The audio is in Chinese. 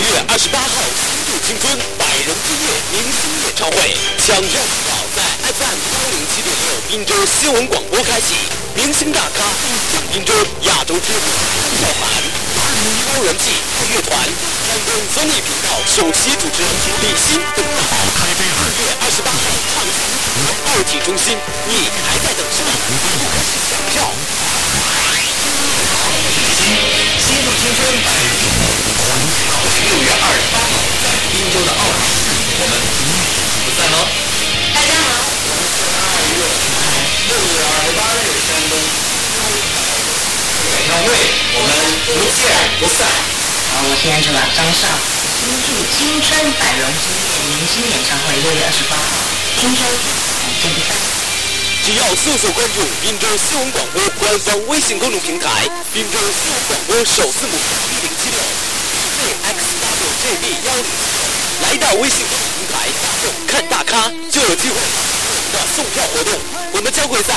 月28号，新度青春百人之夜明星演唱会，抢票渠道在 FM 107.6滨州新闻广播开启，明星大咖进滨州亚洲之舞，票盘2015人气乐团，山东综艺频道首席主持人李欣登场。2月28号，畅行2体中心，你还在等什么？抢票！新度青春百人之夜，6月28号在滨州的奥体市，我们不见不散喽！ 大家好， 我们是2月6月28日山东演唱会，我们不见不散。 好，我是 Angela 张少，新度青春百人之夜明星演唱会6月28号，滨州见不散。 只要速速关注滨州新闻广播官方微信公众平台，滨州新闻广播首字母1076 JXWJB10，来到微信公众平台看大咖就有机会的送票活动，我们将会在